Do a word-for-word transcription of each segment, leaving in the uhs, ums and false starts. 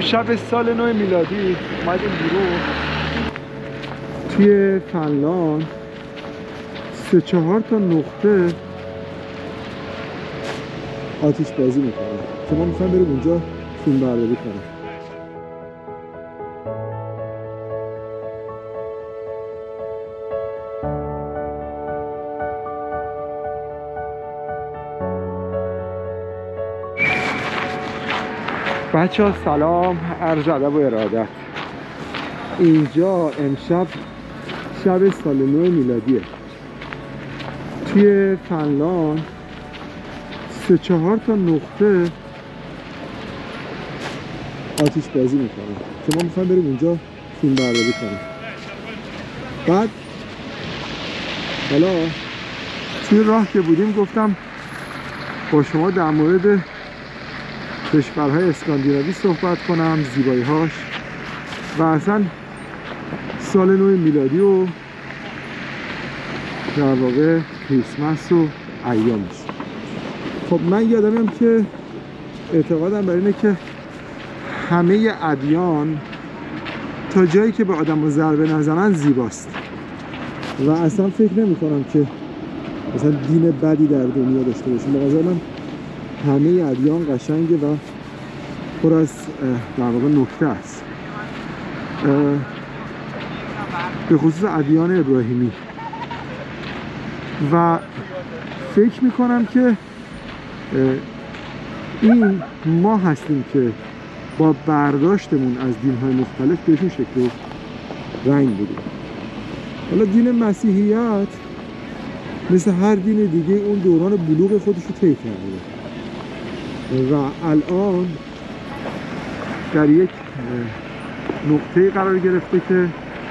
شب سال نو میلادی اومدیم بیرون. توی فنلاند سه چهار تا نقطه آتیش بازی میکنن که ما میخوایم بریم اونجا فیلم برداری کنیم. بچه ها سلام، عرض ادب و ارادت. اینجا امشب شب سال نو میلادیه. توی فنلاند سه چهار تا نقطه آتیش بازی میکنن که ما میخوایم بریم اونجا فیلم برداری کنیم. بعد حالا توی راه که بودیم گفتم با شما در مورد کشورهای اسکاندیناوی صحبت کنم، زیبایی‌هاش و اصلا سال نو میلادی و در واقع کریسمس و ایامش. خب من یادمیم که اعتقادم بر اینه که همه ادیان تا جایی که به آدم ضربه نزنن زیباست و اصلا فکر نمی کنم که مثلا دین بدی در دنیا داشته باشیم. به نظر من همه ادیان قشنگه و پر از در واقع نکته است، به خصوص ادیان ابراهیمی. و فکر میکنم که این ما هستیم که با برداشتمون از دین‌های مختلف بهشون شکل و رنگ بدیم. حالا دین مسیحیت مثل هر دین دیگه اون دوران بلوغ خودش رو طی کرده و الان در یک نقطه قرار گرفته که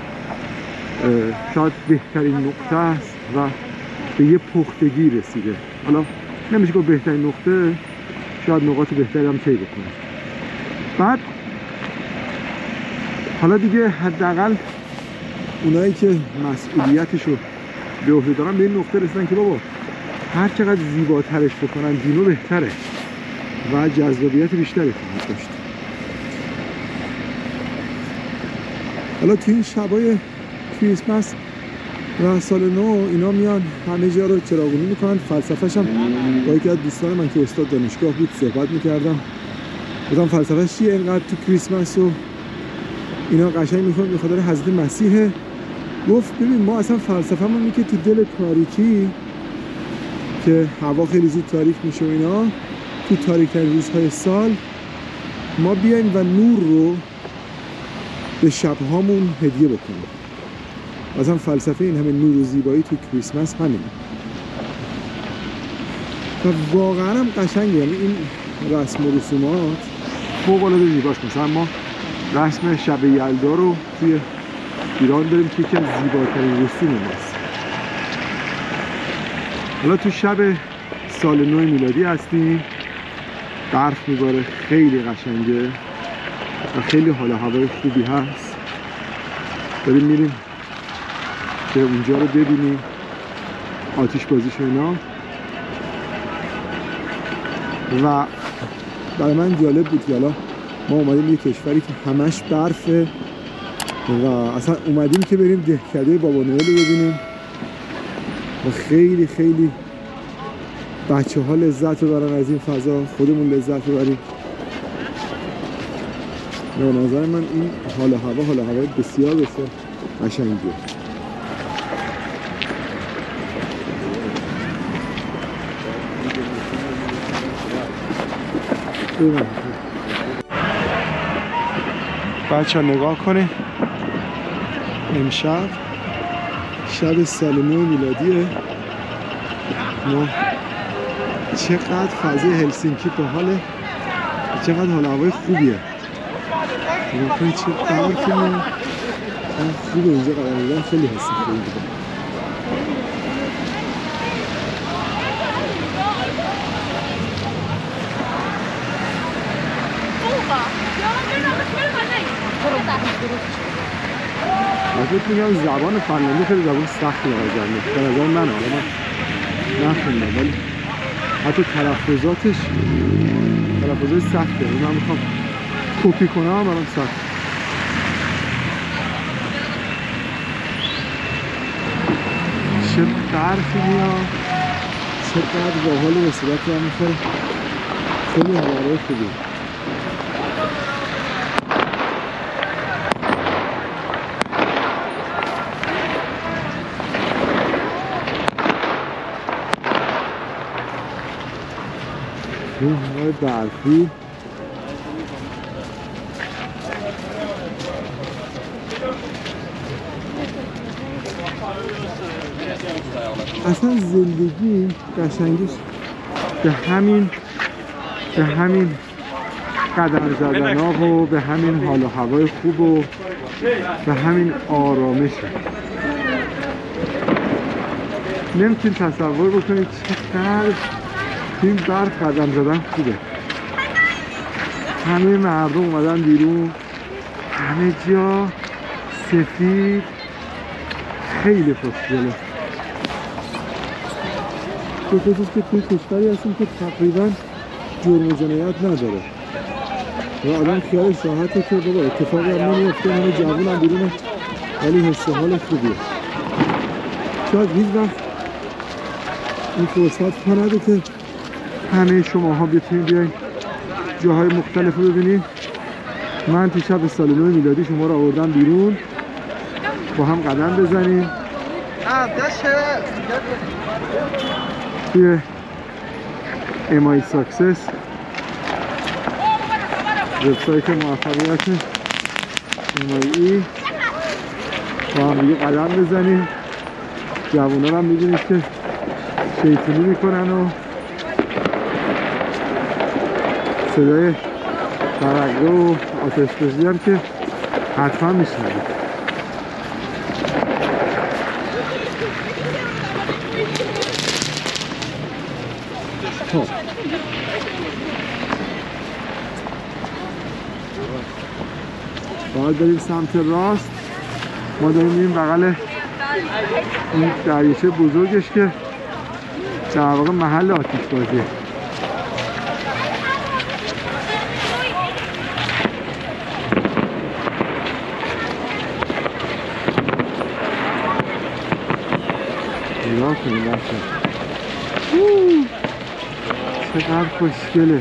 شاید بهترین نقطه است و به یه پختگی رسیده. حالا نمیشه گفت بهترین نقطه، شاید نقاط بهتری هم طی بکنه. بعد حالا دیگه حداقل اونایی که مسئولیتش رو به عهده دارن به این نقطه رسیدن که بابا هر چقدر زیباترش بکنن دینو بهتره و جذابیت بیشتری خواهد داشت. حالا تو این شبای کریسمس و سال نو اینا میان همه جا رو چراغونی میکنن. فلسفه‌ش هم با یکی از دوستان من که استاد دانشگاه بود صحبت میکردم، گفتم فلسفه‌ش چیه اینقدر تو کریسمس و اینا قشنگ میخواد به خاطر حضرت مسیحه. گفت ببین ما اصلا فلسفه‌مون اینه که تو دل تاریکی که هوا خیلی زود تاریک میشه و اینا، تو تاریک‌ترین روزهای سال ما بیایم و نور رو به شب‌هامون هدیه بکنیم. مثلا فلسفه این همه نور و زیبایی تو کریسمس همینه و واقعا هم قشنگه. یعنی این رسم و رسومات فوق‌العاده زیباست. مثلا ما رسم شب یلدا رو توی ایران داریم که یکی از زیباترین رسوم ماست. حالا تو شب سال نو میلادی هستیم، برف میباره، خیلی قشنگه و خیلی حال و هوای خوبی هست. داریم میریم که اونجا رو ببینیم، آتیش بازیش و اینا. و برای من جالب بود که حالا ما اومدیم یه کشوری که همش برفه و اصلا اومدیم که بریم دهکده بابا نوئل رو ببینیم و خیلی خیلی بچه ها لذت ببرن از این فضا، خودمون لذت ببریم. به نظر من این حال هوا حال هوا بسیار بسیار قشنگیه. بچه ها نگاه کنید، امشب شب سال نو میلادیه. ما چقدر فضای هلسینکی باحاله، چقدر حال هوای خوبیه. نگاه کنید چه برفی میاد، خوبه اینجا قرار میدن، خیلی حس خوبی بوده. من میگم زبان فنلاندی خیلی زبان سختی آجرمه به نظر من، حالا من نخوندم ولی حتی تلفظاتش تلفظات سخته. من میخوام کپی کنم برام سخت. چه برفی میاد، چقدر باحال به صورت هم میخوره، خیلی هوای خوبی. این هوای برفی اصلا زندگی قشنگیش به همین به همین قدم زدن ها و به همین حال و هوای خوب و به همین آرامشه. نمیتونید تصور بکنید چقدر این برف قدم زدن خوبه. همه مردم اومدن بیرون، همه جا سفید، خیلی خوشگله. به خصوص که توی کشوری هستیم که تقریبا جرم و جنایت نداره و آدم خیالش راحته که بابا اتفاقی هم نمیفته، همه جوون هم بیرونه، ولی حس و حال خوبیه. شاید هیچ وقت این فرصت پا نده که همه شماها بتونید بیاین جاهای مختلف رو ببینید. من دیشب سال نو میلادی شما رو آوردم بیرون با هم قدم بزنیم توی ام آی ساکسس، وبسایت موفقیت ام آی ای، با هم دیگه قدم بزنیم. جوونا رو هم می‌بینید که شیطونی میکنن و صدای ترقه و آتش‌سوزی هم که حتما میشنوید. خب باید بریم سمت راست. ما داریم میریم بغل این دریاچه بزرگش که در واقع محل آتش بازیه. نگاه کنیم بچه چقدر خوشگله.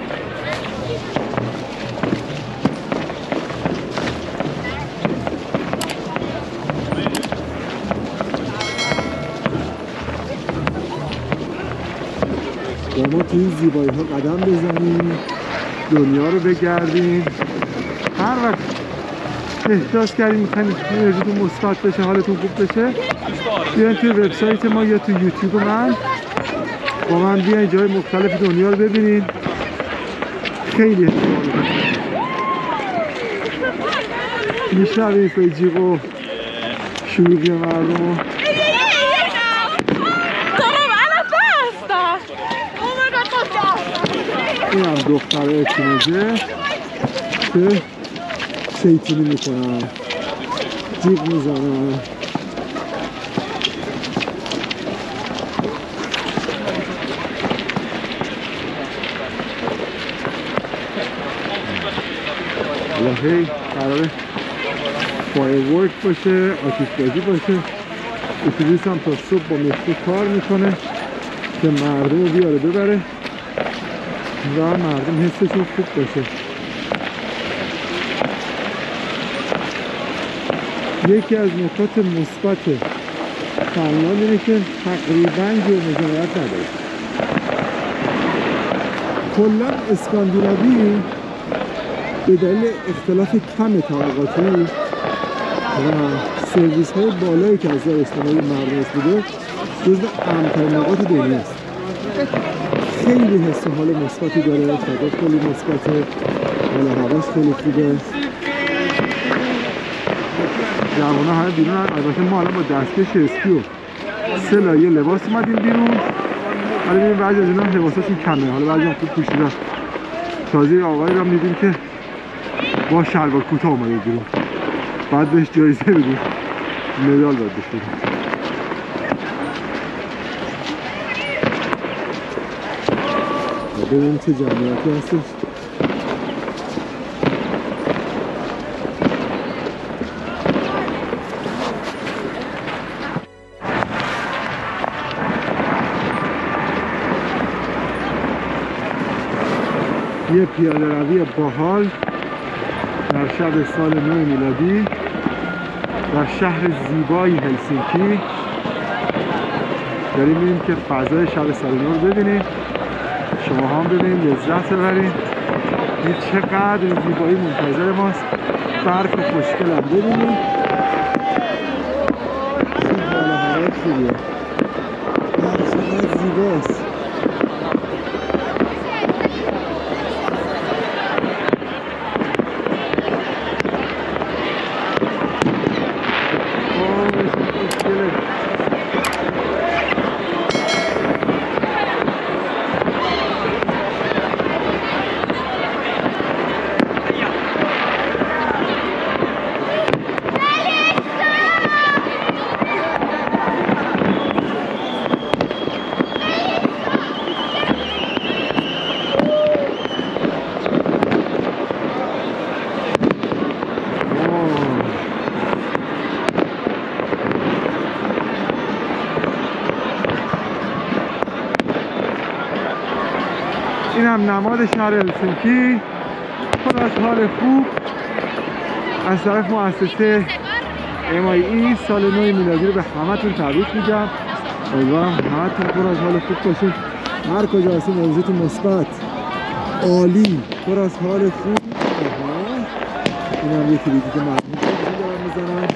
با ما توی این زیبایی ها قدم بزنیم، دنیا رو بگردیم. هر وقت احساس کردیم میخوایم انرژیتون مثبت بشه، حالتون خوب بشه، بیاین توی وبسایت ما یا توی یوتیوب من با من بیاین جای مختلف دنیا رو ببینید. خیلی حسابه میشنوید فیجیق و شروعی مردم رو. این هم دختره تینیجر که شیطونی میکنن، جیغ میزنن. هی قراره فایرورک باشه، آتش بازی باشه. اتوبوس هم تا صبح با مترو کار میکنه که مردم رو بیاره ببره و مردم حسشون خوب باشه. یکی از نکات مثبت فنلاند اینه که تقریبا جرم و جنایت نداره. کلا اسکاندیناوی به دلیل اختلاف کم طبقاتی و سرویس های بالایی که از نظر اجتماعی مردم بوده جزو امن‌ترین نقاط دنیا است. خیلی حس و حال مثبتی داره، فضا خیلی مثبته، حال هواش خیلی خوبه. جوونا همه بیرون. البته ما الان با دستکش اسکی و سه لایه لباس اومدیم بیرون. حالا ببینیم بعضی از اینا لباساشون کمه، حالا بعضی هم خوب پوشیدن. تازه آقایی رو می‌دیدیم که با شلوار کوتاه اومده بیرون، بعد بهش جایزه بدیم، مدال باید بهش بدیم. ببینیم چه جمعیتی هستش. یه پیاده روی باحال در شب سال نو میلادی در شهر زیبای هلسینکی. داریم میریم که فضای شب سال نو رو ببینیم، شما هم ببینید، لذت ببرید. این چقدر زیبایی منتظر ماست. برف خوشگل هم ببینید، چه حال و هوای خوبیه، برف چقدر زیباست. این هم نماد شهر هلسینکی، پر از حال خوب از طرف مؤسسه ام آی ای. سال نو میلادی رو به همتون تبریک میگم. امیدوارم همتون پر از حال خوب باشید، هر کجا هستید انرژیتون مثبت، عالی، پر از حال خوب. این هم یه کلیدی که مردم دارم میزنم.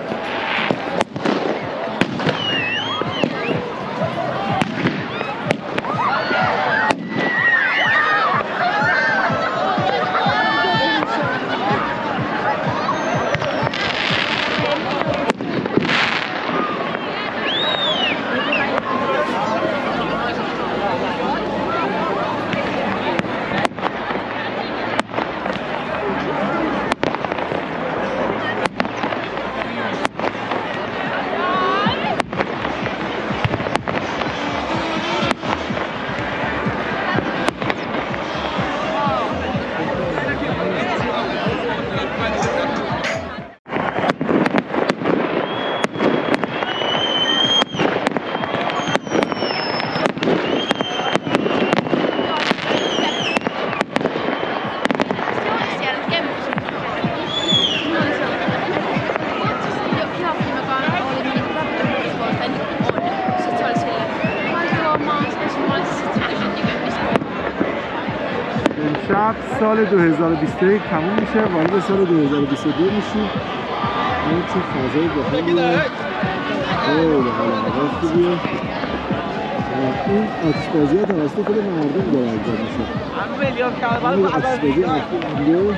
شب سال دو هزار و بیست و یک تموم میشه، وارد سال دو هزار و بیست و دو میشیم. این چه فضای باحالیه، خیلی حال و هوا خوبیه. این آتش‌بازی ها توسط خود مردم داره انجام میشه. این آتش‌بازی اخیر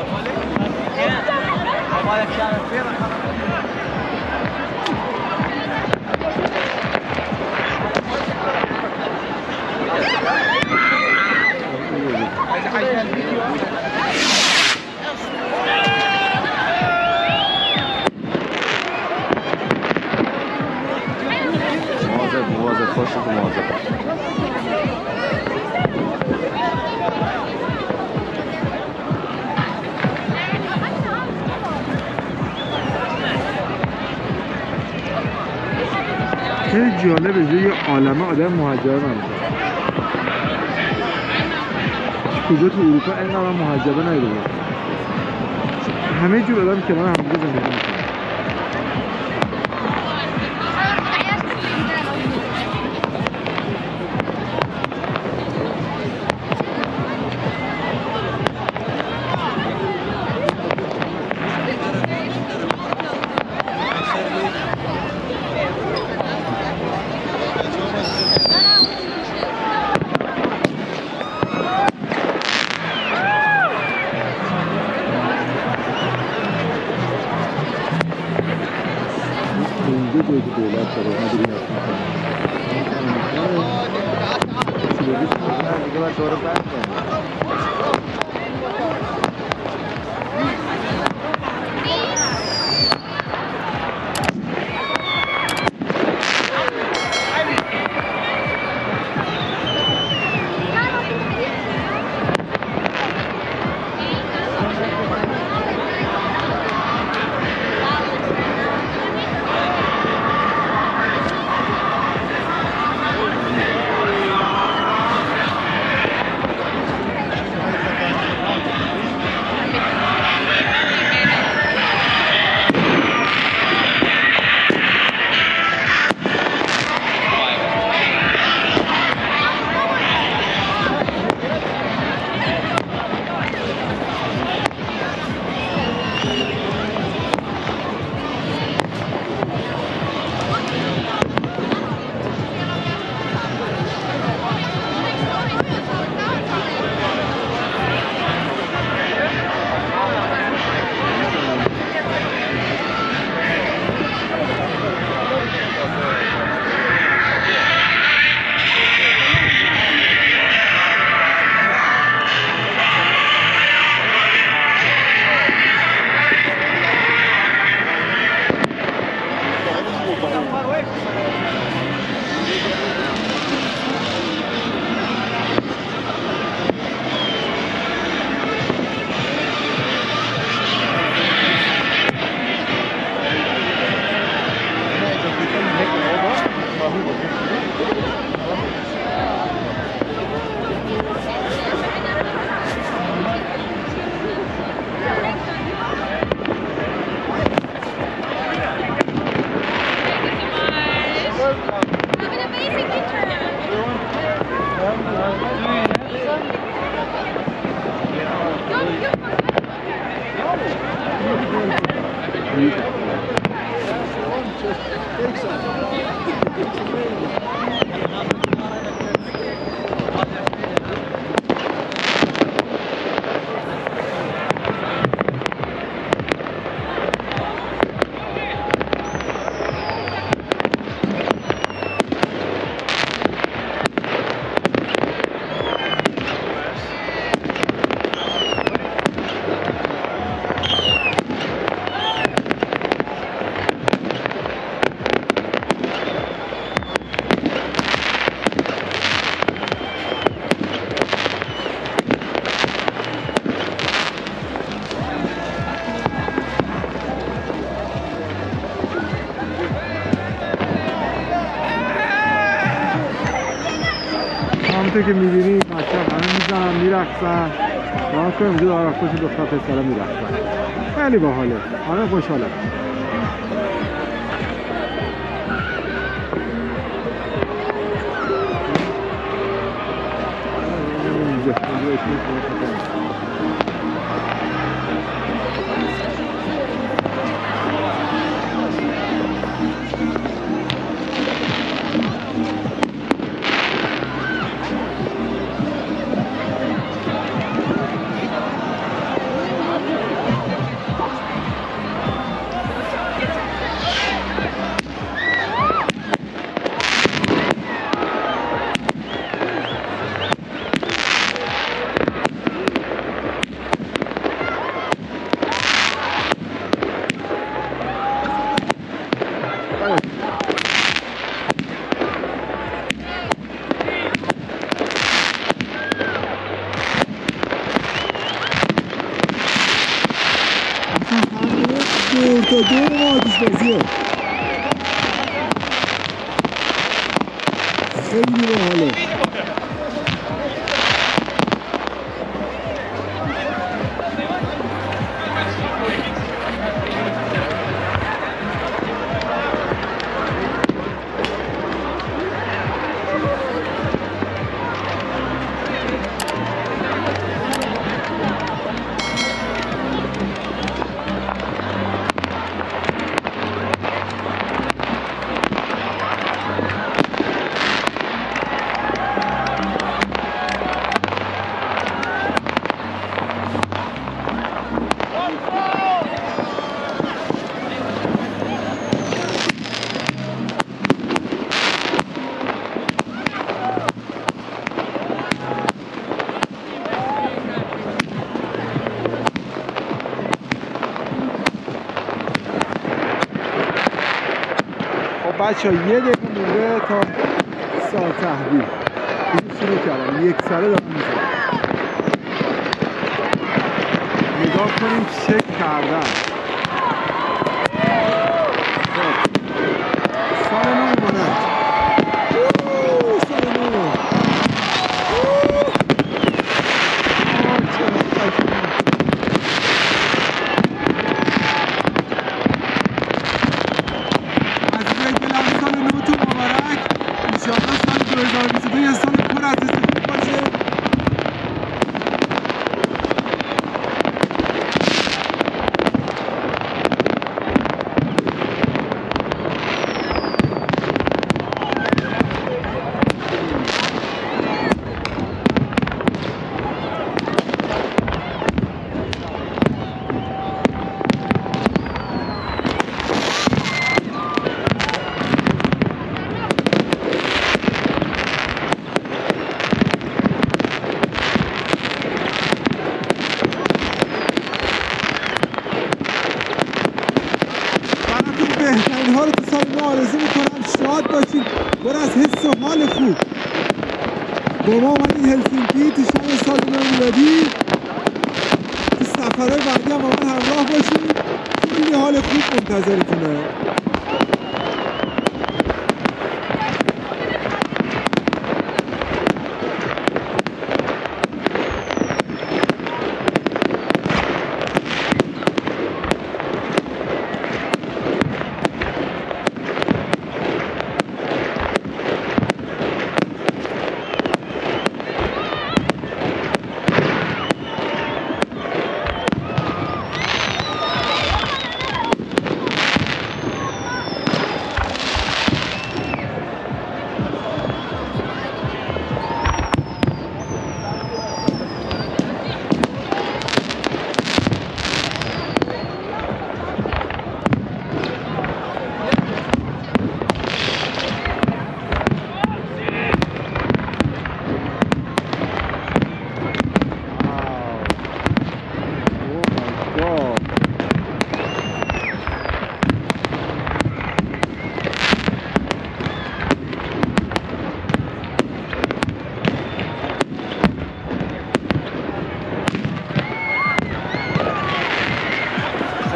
مواظب مواظب خوشت مواظب. خیلی جالبه، یه عالمه آدم مهاجر نمیشه. کجا تو اروپا اینقدر مهاجره ندیده بود. همه جور آدم کنار همدیگه زندگی میکنه. دولت داره مدیریت میکنه. دیگه باید دور بند کنیم. همونطور که میبینی بچه همه میزنن میرقصن با کنیم اینجا دارم خوش دختر پسرم میرقصن خیلی باحاله همه خوشحاله اینجا اینجا تا دور ما آتیش بازیه خیلی باحاله بچه ها یه دقیقه مونده تا سال تحویل دیگه شروع کردم یک ساله دارم میزنم نگاه کنیم چک کردن سال نو مونده سال نو یه سال پر از استفاده باشه بهترین ها رو تو سال نو آرزو میکنم شاد باشید پر از حس و حال خوب با ما اومدید هلسینکی تو شب سال نو میلادی تو سفرهای بعدی هم با من همراه باشید خیلی حال خوب منتظرتونه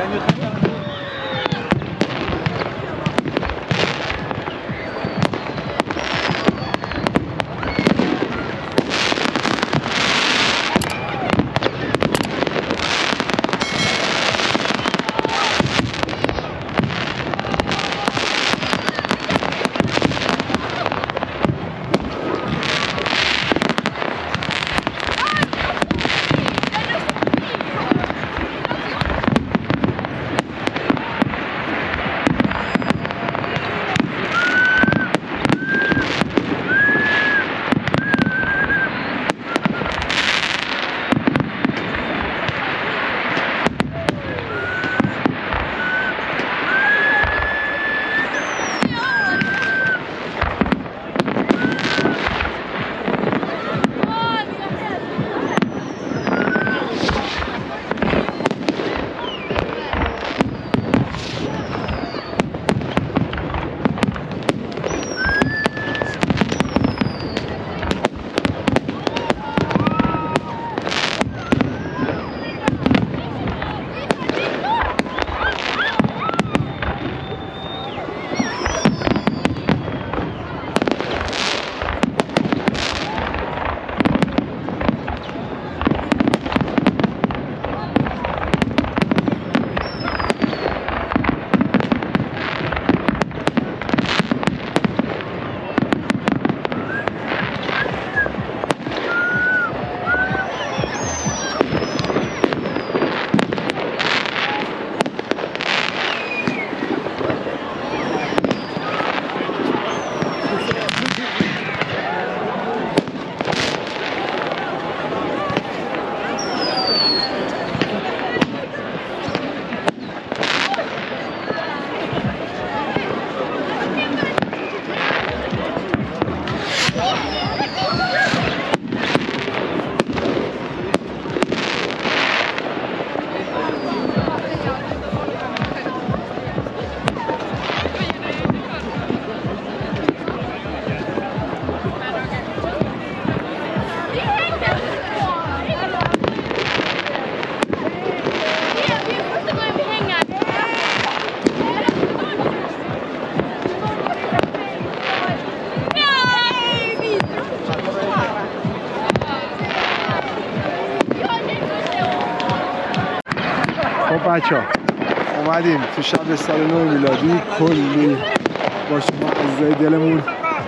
بچه ها اومدیم تو شب سال نو میلادی، کلی با شما عزیزای دلمون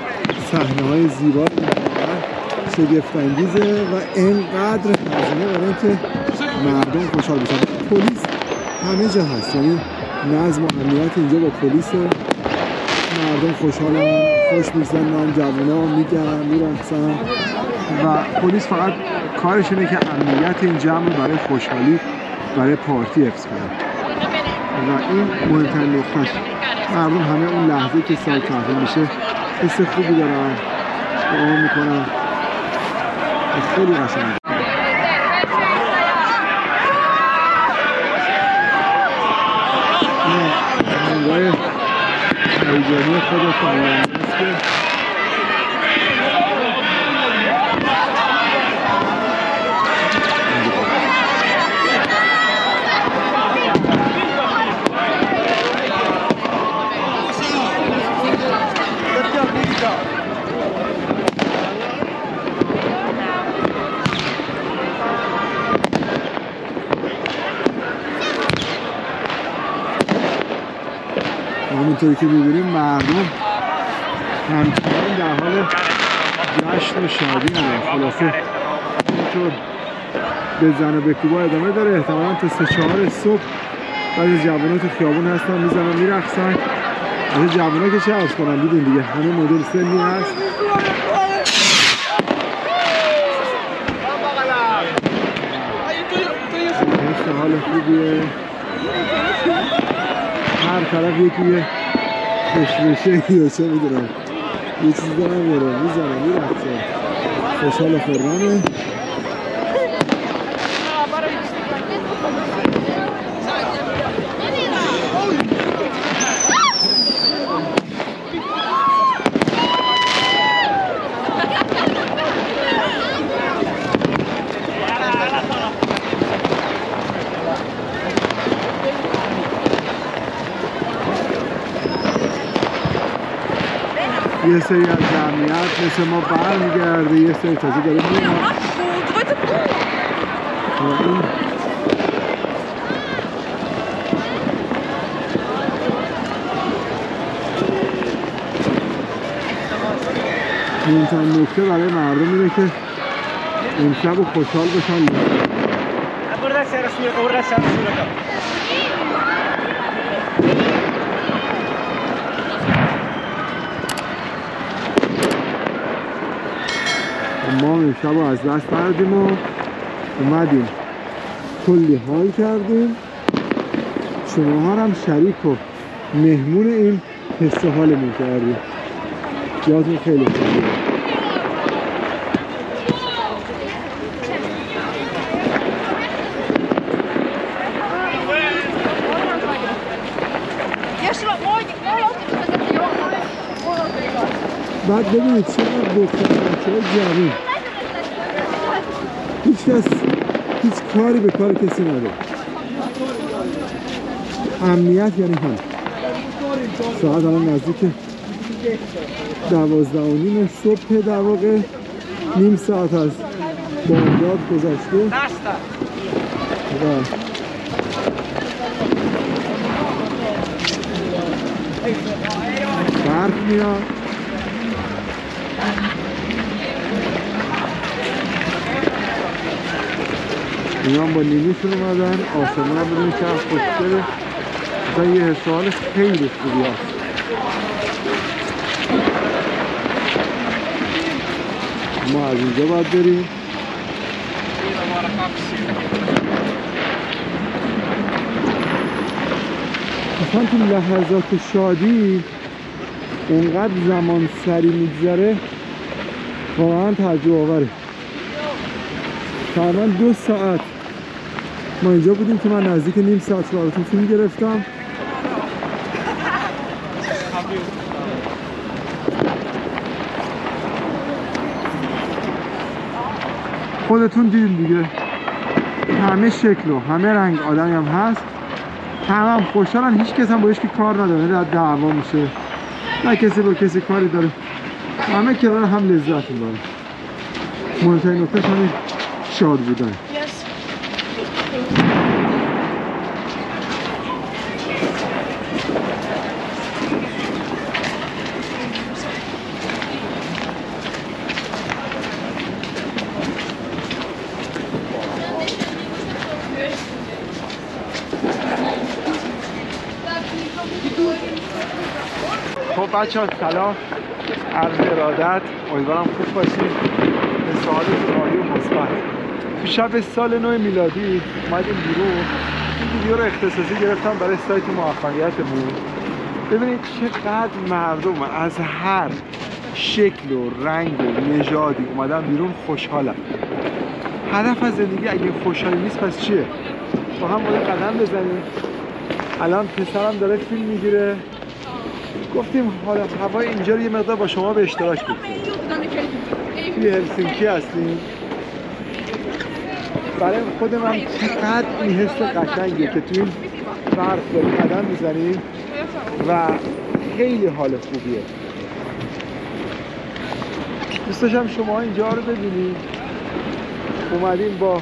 صحنه های زیبا شگفت انگیزه و اینقدر هزینه برای که مردم خوشحال بشن. پلیس همه جا هست، یعنی نظم و امنیت اینجا با پلیس، مردم خوشحالن، خوش میزنن، جوونا میگن، میرقصن و پلیس فقط کارش اینه که امنیت این جمع برای خوشحالی، برای پارتی حفظ کنه و این مهمترین نقطه‌اش. مردم همه اون لحظه که سال تحویل میشه حس خوبی دارن، دعا میکنن، خیلی قشنگه. این آهنگای هیجانی خود فنلندی است که همونطوری که می‌بینیم مردم همچنان در حال جشن و شادی هستند. خلاصه اینطور به زن و به کوبا ادامه داره. احتمالاً تا سه چهار صبح بعضی جوان‌ها تو خیابون هستن، میزنن میرقصن. از جوان‌ها که چه عرض کنن، دیدین دیگه همه مدل سنی هست. حس حال خوبیه، هر طرف یکی خوشبشه یا چه میدونم یه چیز دارم میره میزنه میرقصه، خوشحال و خرمه. یه سری از جمعیت مثل ما برمیگرده، یه سری تازه داره میاد. مهمترین نکته برای مردم اینه که امشب رو خوشحال بشن. ما امشب رو از دست بردیم و اومدیم کلی حال کردیم. شما ها هم شریک و مهمون این حس حالمون کردیم. یادتون خیلی خوبه. بعد ببینید چقدر دختر بچه‌های جوون هیچ کس هیچ کاری به کار کسی نداره. امنیت یعنی هم ساعت الان نزدیک دوازده و نیم صبح، در واقع نیم ساعت از بامداد گذشته و برف میاد. اینا هم با نیمیشون اومدن. آسمان هم بدونی که خوشگله. مثلا یه حسال خیلی خوبی هست. ما از اینجا باید بریم. مثلا تو لحظات شادی اونقدر زمان سری میگذره، واقعا تعجب آوره. تقریبا دو ساعت ما اینجا بودیم که من نزدیک نیم ساعت براتون فیلم گرفتم. خودتون دیدین دیگه، همه شکل و همه رنگ آدمی هم هست. همه هم خوشحالن، هیچ کس هم با هیچکی کار نداره، نه دعوا میشه، نه کسی با کسی کاری داره. همه کنار هم لذت میبرن. مهمترین نکتهش همین شاد بودن. خب بچه ها سلام، عرض ارادت، امیدوارم خوب باشید. به سعادت عالی و مثبت. تو شب سال نو میلادی اومدیم بیرون. این ویدیو رو اختصاصی گرفتم برای سایت موفقیتمون. ببینید چقدر مردم از هر شکل و رنگ و نژادی اومدن بیرون، خوشحالن. هدف از زندگی اگه خوشحالی نیست پس چیه؟ با هم باید قدم بزنیم. الان پسرم داره فیلم میگیره، گفتیم حالا هوای اینجا رو یه مقدار با شما به اشتراک بگذاریم. توی هلسینکی هستیم. برای خودم هم چقدر این حس قشنگیه که توی این برف داریم قدم میزنیم و خیلی حال خوبیه. دوست داشتم شما اینجا رو ببینید. اومدیم با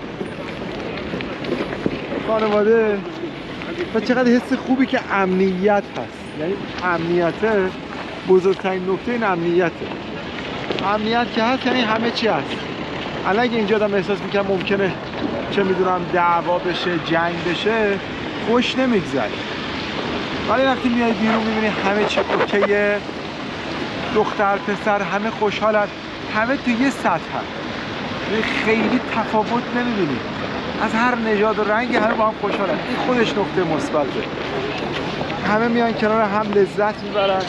خانواده و چقدر حس خوبی که امنیت هست. یعنی امنیت بزرگترین نکته این امنیته. امنیت که هست یعنی همه چی هست. الان اگه اینجا آدم احساس میکنم ممکنه چه میدونم دعوا بشه، جنگ بشه، خوش نمیگذره. ولی وقتی میای بیرون میبینی همه چی اوکیه، دختر پسر همه خوشحالن، همه تو یه سطح هست، خیلی تفاوت نمیبینی. از هر نژاد و رنگی همه با هم خوشحالن. این خودش نکته مثبته. همه میان کنار هم لذت میبرن.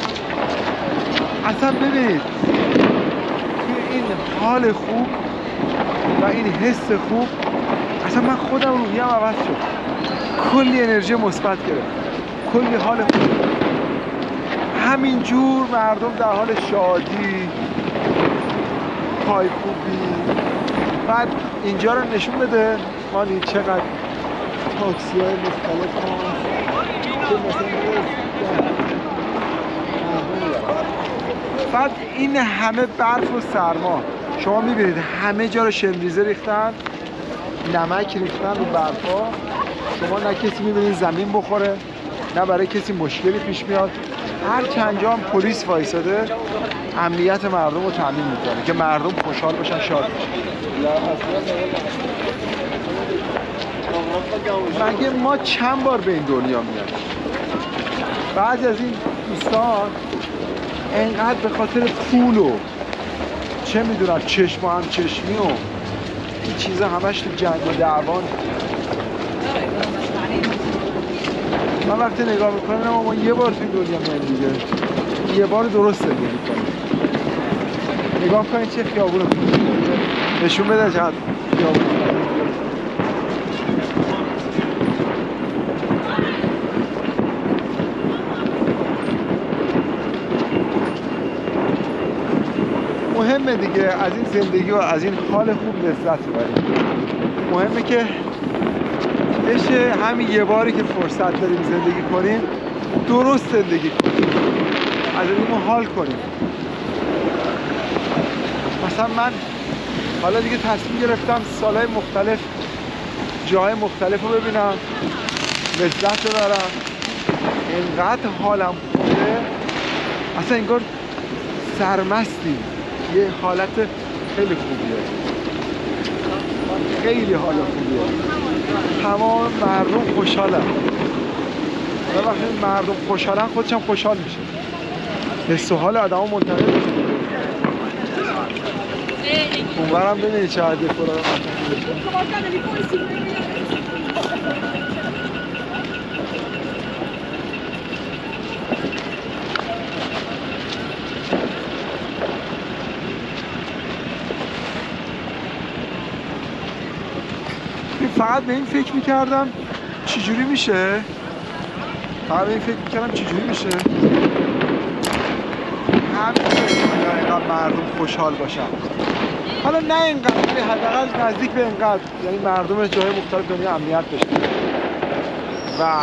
اصلا ببینید این حال خوب و این حس خوب، اصلا من خودم روحیم عوض شد، کلی انرژی مثبت گرفت، کلی حال خوب. همینجور مردم در حال شادی، پای خوبی. بعد اینجا رو نشون بده مانی چقدر تاکسی های مختلف هست که مثلا بعد این همه برف و سرما شما میبینید همه جا رو شنریزه ریختن، نمک ریختن رو برفا. شما نه کسی میبینید زمین بخوره نه برای کسی مشکلی پیش میاد. هر چند جا هم پلیس وایساده امنیت مردم رو تامین میکنه که مردم خوشحال باشن، شاد باشن. مگه ما چند بار به این دنیا میایم؟ بعضی از این دوستان انقدر به خاطر پول و چه میدونم چشم و هم چشمی و این چیزا همش تو جنگ و دعوان. من وقتی نگاه میکنم اما ما یه بار توی دنیا میایم دیگه، یه بار درست زندگی کنیم. نگاه کنید چه خیابون نشون بده چقدر خیابون. مهمه دیگه از این زندگی و از این حال خوب لذت ببریم. مهمه که بشه همین یه باری که فرصت داریم زندگی کنیم درست زندگی کنیم، از این حال کنیم. مثلا من حالا دیگه تصمیم گرفتم سالهای مختلف جاهای مختلف رو ببینم، لذت رو دارم. اینقدر حالم خوبه اصلا انگار سرمستیم. یه حالت خیلی خوبیه، خیلی حال خوبیه. تمام مردم خوشحالن و وقتی مردم خوشحالن خودشم خوشحال میشه. حس و حال آدم ها منتقل میشه. اونورم ببینید چه عده فرا فقط به این فکر میکردم چجوری میشه فقط به این فکر میکردم چجوری میشه همین اینقدر مردم خوشحال باشن. حالا نه اینقدر، حداقل نزدیک به اینقدر، یعنی مردم جای مختلف دنیا امنیت داشته و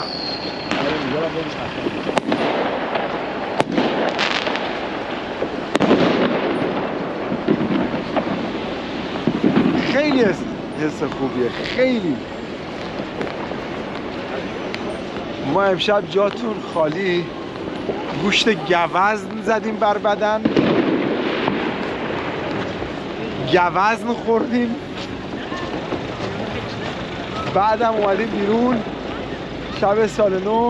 خیلی حس خوبیه. خیلی ما امشب جاتون خالی گوشت گوزن زدیم بر بدن، گوزن خوردیم، بعدم اومدیم بیرون شب سال نو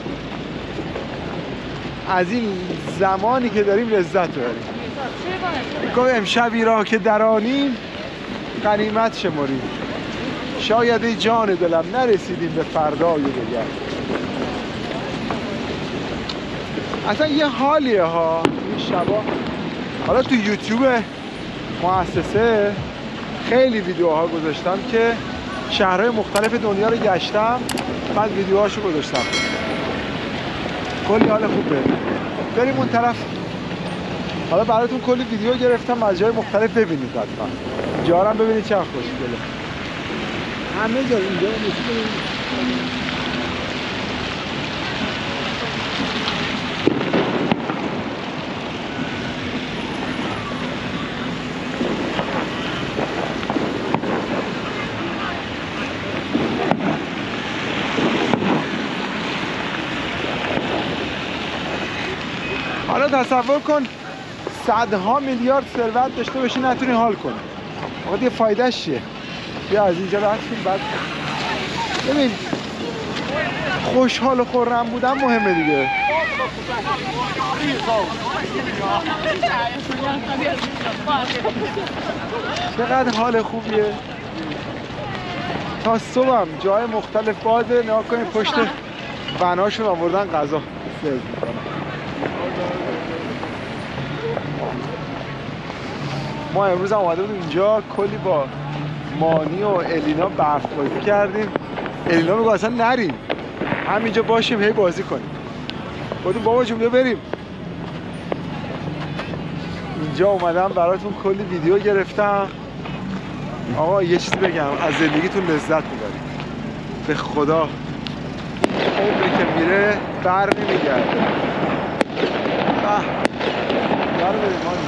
از این زمانی که داریم لذت ببریم. گفت امشبی را که درانیم غنیمت شماریم، شاید ای جان دلم نرسیدیم به فردای دیگر. اصلا یه حالیه ها این شبا. حالا تو یوتیوب مؤسسه خیلی ویدیوها گذاشتم که شهرهای مختلف دنیا رو گشتم، بعد ویدیوهاشو گذاشتم. کلی حال خوبه. بریم اون طرف. حالا براتون کلی ویدیو گرفتم از جای مختلف ببینید. حتما جارم ببینید چه خوشگله. همه جا اینجا میتونید. حالا تصور کن صدها میلیارد ثروت داشته باشی نتونی حال کنی. آقا دیگه فایدهش چیه؟ بیا از اینجا رد شیم. بعد ببین خوشحال و خرم بودن مهمه دیگه. چقدر حال خوبیه. تا صبحم جای مختلف بازه. نگاه کنید پشت بناشون آوردن غذا سرو میکنن. ما امروز هم اومده بودیم اینجا کلی با مانی و الینا برف بازی کردیم. الینا میگه اصلا نریم همینجا باشیم هی بازی کنیم. گفتیم بابا جون بیا بریم. اینجا اومدم براتون کلی ویدیو گرفتم. آقا یه چیزی بگم، از زندگیتون لذت ببرید. به خدا عمری که میره بر نمیگرده. رو بریم مانی.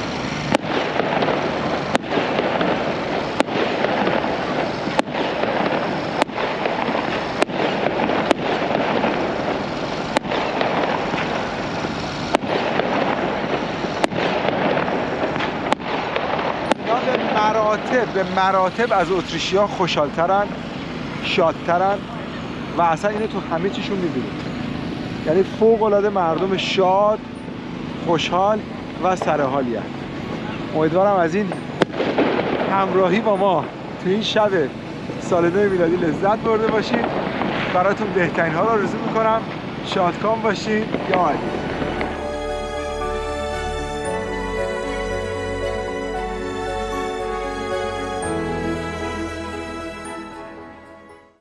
به مراتب به مراتب از اتریشی‌ها خوشحال‌ترن، شادترن و اصلا اینو تو همه چیشون می‌بینید. یعنی فوق‌العاده مردم شاد، خوشحال و سرحالی هستند. امیدوارم از این همراهی با ما تو این شب سال نو میلادی لذت برده باشید. براتون بهترین ها رو آرزو می‌کنم. شادکام باشید. یا علی.